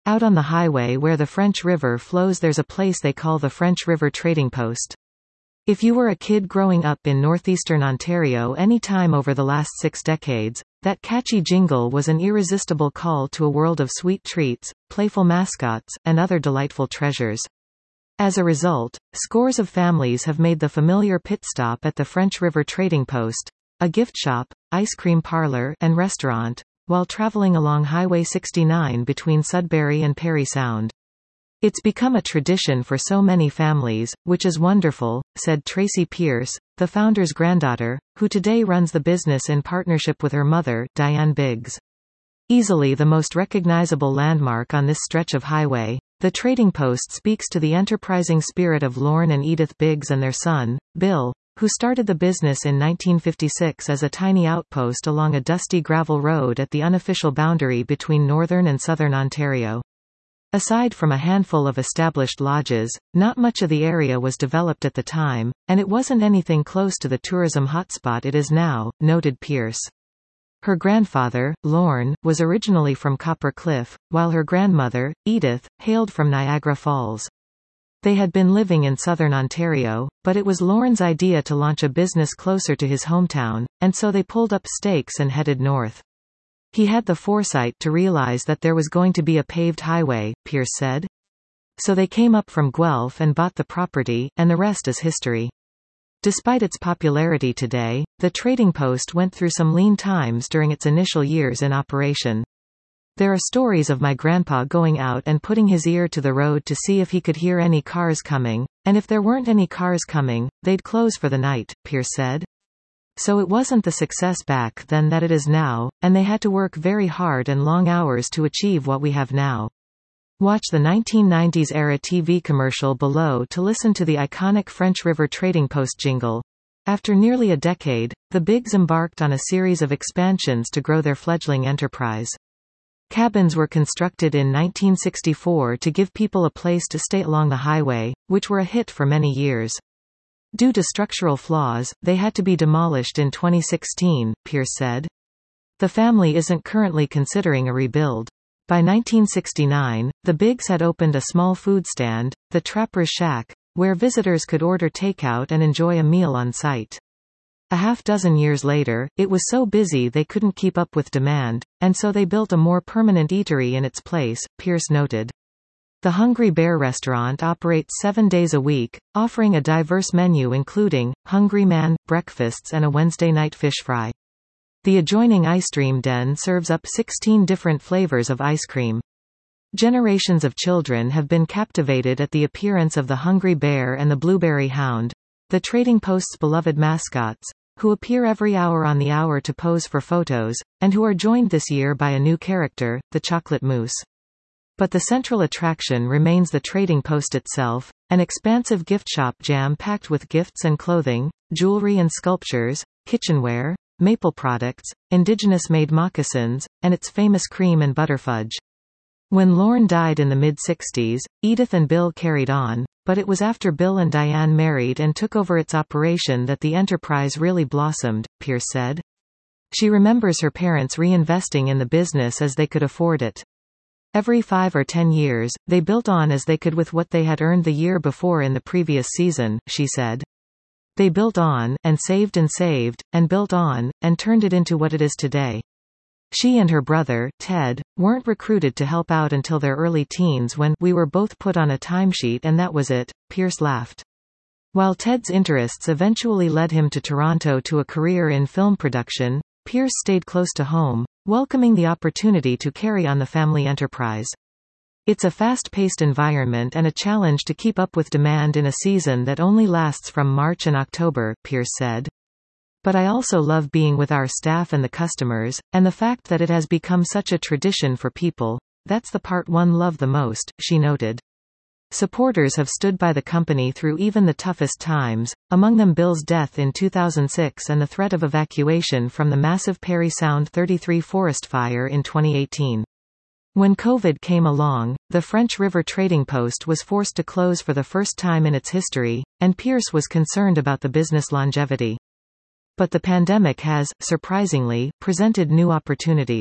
Out on the highway where the French River flows there's a place they call the French River Trading Post. If you were a kid growing up in northeastern Ontario any time over the last 6 decades, that catchy jingle was an irresistible call to a world of sweet treats, playful mascots, and other delightful treasures. As a result, scores of families have made the familiar pit stop at the French River Trading Post, a gift shop, ice cream parlor, and restaurant, while traveling along Highway 69 between Sudbury and Parry Sound. It's become a tradition for so many families, which is wonderful, said Tracy Pierce, the founder's granddaughter, who today runs the business in partnership with her mother, Diane Biggs. Easily the most recognizable landmark on this stretch of highway, the Trading Post speaks to the enterprising spirit of Lorne and Edith Biggs and their son, Bill, who started the business in 1956 as a tiny outpost along a dusty gravel road at the unofficial boundary between northern and southern Ontario. Aside from a handful of established lodges, not much of the area was developed at the time, and it wasn't anything close to the tourism hotspot it is now, noted Pierce. Her grandfather, Lorne, was originally from Copper Cliff, while her grandmother, Edith, hailed from Niagara Falls. They had been living in southern Ontario, but it was Lorne's idea to launch a business closer to his hometown, and so they pulled up stakes and headed north. He had the foresight to realize that there was going to be a paved highway, Pierce said. So they came up from Guelph and bought the property, and the rest is history. Despite its popularity today, the Trading Post went through some lean times during its initial years in operation. There are stories of my grandpa going out and putting his ear to the road to see if he could hear any cars coming, and if there weren't any cars coming, they'd close for the night, Pierce said. So it wasn't the success back then that it is now, and they had to work very hard and long hours to achieve what we have now. Watch the 1990s-era TV commercial below to listen to the iconic French River Trading Post jingle. After nearly a decade, the Biggs embarked on a series of expansions to grow their fledgling enterprise. Cabins were constructed in 1964 to give people a place to stay along the highway, which were a hit for many years. Due to structural flaws, they had to be demolished in 2016, Pierce said. The family isn't currently considering a rebuild. By 1969, the Biggs had opened a small food stand, the Trapper's Shack, where visitors could order takeout and enjoy a meal on site. A half-dozen years later, it was so busy they couldn't keep up with demand, and so they built a more permanent eatery in its place, Pierce noted. The Hungry Bear restaurant operates 7 days a week, offering a diverse menu including Hungry Man breakfasts and a Wednesday night fish fry. The adjoining Ice Cream Den serves up 16 different flavors of ice cream. Generations of children have been captivated at the appearance of the Hungry Bear and the Blueberry Hound, the Trading Post's beloved mascots, who appear every hour on the hour to pose for photos, and who are joined this year by a new character, the Chocolate Moose. But the central attraction remains the Trading Post itself, an expansive gift shop jam-packed with gifts and clothing, jewelry and sculptures, kitchenware, maple products, indigenous-made moccasins, and its famous cream and butter fudge. When Lorne died in the mid-60s, Edith and Bill carried on, but it was after Bill and Diane married and took over its operation that the enterprise really blossomed, Pierce said. She remembers her parents reinvesting in the business as they could afford it. Every 5 or 10 years, they built on as they could with what they had earned the year before in the previous season, she said. They built on, and saved, and built on, and turned it into what it is today. She and her brother, Ted, weren't recruited to help out until their early teens when we were both put on a timesheet and that was it, Pierce laughed. While Ted's interests eventually led him to Toronto to a career in film production, Pierce stayed close to home, welcoming the opportunity to carry on the family enterprise. It's a fast-paced environment and a challenge to keep up with demand in a season that only lasts from March and October, Pierce said. But I also love being with our staff and the customers, and the fact that it has become such a tradition for people, that's the part one love the most, she noted. Supporters have stood by the company through even the toughest times, among them Bill's death in 2006 and the threat of evacuation from the massive Parry Sound 33 forest fire in 2018. When COVID came along, the French River Trading Post was forced to close for the first time in its history, and Pierce was concerned about the business longevity. But the pandemic has, surprisingly, presented new opportunities.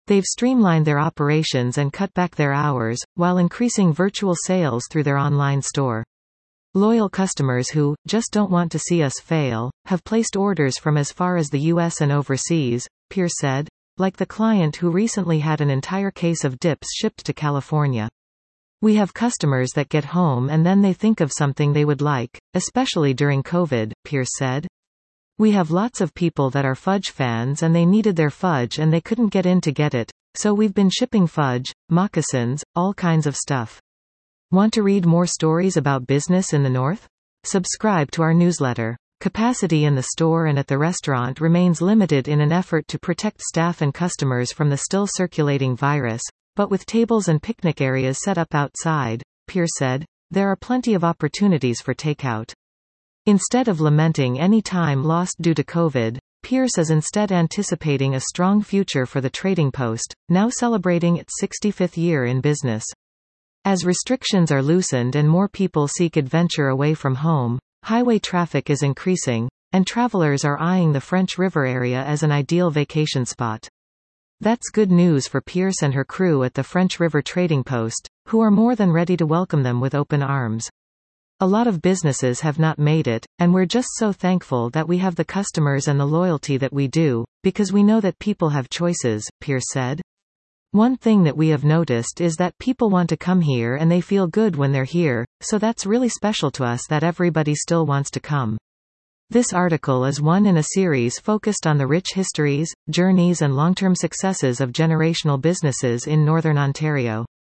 They've streamlined their operations and cut back their hours, while increasing virtual sales through their online store. Loyal customers who just don't want to see us fail have placed orders from as far as the US and overseas, Pierce said, like the client who recently had an entire case of dips shipped to California. We have customers that get home and then they think of something they would like, especially during COVID, Pierce said. We have lots of people that are fudge fans and they needed their fudge and they couldn't get in to get it, so we've been shipping fudge, moccasins, all kinds of stuff. Want to read more stories about business in the North? Subscribe to our newsletter. Capacity in the store and at the restaurant remains limited in an effort to protect staff and customers from the still circulating virus, but with tables and picnic areas set up outside, Pierce said, there are plenty of opportunities for takeout. Instead of lamenting any time lost due to COVID, Pierce is instead anticipating a strong future for the Trading Post, now celebrating its 65th year in business. As restrictions are loosened and more people seek adventure away from home, highway traffic is increasing, and travelers are eyeing the French River area as an ideal vacation spot. That's good news for Pierce and her crew at the French River Trading Post, who are more than ready to welcome them with open arms. A lot of businesses have not made it, and we're just so thankful that we have the customers and the loyalty that we do, because we know that people have choices, Pierce said. One thing that we have noticed is that people want to come here and they feel good when they're here, so that's really special to us that everybody still wants to come. This article is one in a series focused on the rich histories, journeys and long-term successes of generational businesses in Northern Ontario.